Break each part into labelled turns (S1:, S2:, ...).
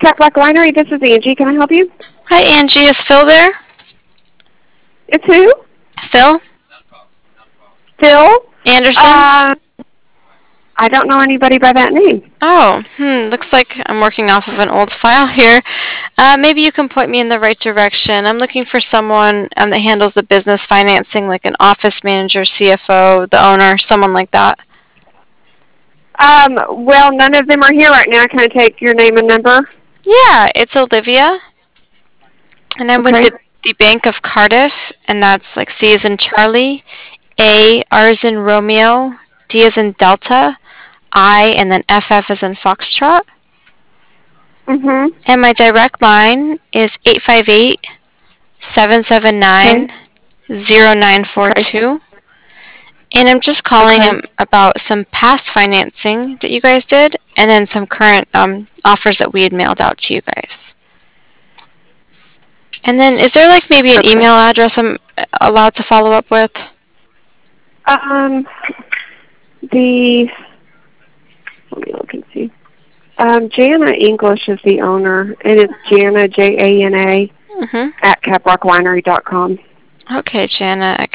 S1: Caprock Winery. This is Angie. Can I help you?
S2: Hi, Angie. Is Phil there?
S1: It's who?
S2: Phil
S1: Phil?
S2: Anderson?
S1: I don't know anybody by that name.
S2: Oh, looks like I'm working off of an old file here. Maybe you can point me in the right direction. I'm looking for someone that handles the business financing, like an office manager, CFO, the owner, someone like that.
S1: Well, none of them are here right now. Can I take your name and number?
S2: Yeah, it's Olivia, and I'm with
S1: Okay.
S2: the Bank of Cardiff, and that's like C as in Charlie, A, R as in Romeo, D as in Delta, I, and then FF as in Foxtrot.
S1: Mm-hmm.
S2: And my direct line is 858
S1: Okay.
S2: 779
S1: Okay.
S2: 0942. And I'm just calling
S1: Okay.
S2: about some past financing that you guys did, and then some current offers that we had mailed out to you guys. And then, is there like maybe an
S1: Okay.
S2: email address I'm allowed to follow up with?
S1: Um, the, let me look and see. Jana English is the owner, and it's Jana, Jana,
S2: Mm-hmm.
S1: at caprockwinery.com.
S2: Okay, Jana at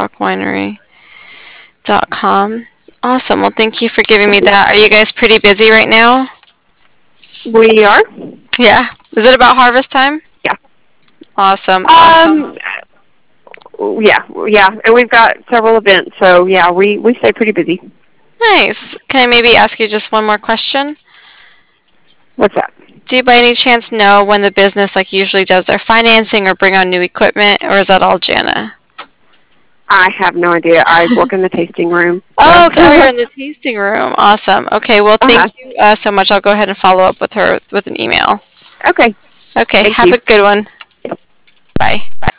S2: caprockwinery.com. Awesome. Well, thank you for giving me that. Are you guys pretty busy right now?
S1: We are?
S2: Yeah. Is it about harvest time?
S1: Yeah.
S2: Awesome. Awesome.
S1: Yeah, and we've got several events, so yeah, we stay pretty busy.
S2: Nice. Can I maybe ask you just one more question?
S1: What's that?
S2: Do you by any chance know when the business like usually does their financing or bring on new equipment, or is that all Jana?
S1: I have no idea. I work in the tasting room.
S2: Oh,
S1: So.
S2: okay. Oh, you're in the tasting room. Awesome. Okay, well,
S1: Uh-huh.
S2: thank you so much. I'll go ahead and follow up with her with an email.
S1: Okay.
S2: Okay,
S1: Thank
S2: have
S1: you.
S2: a good one. Bye.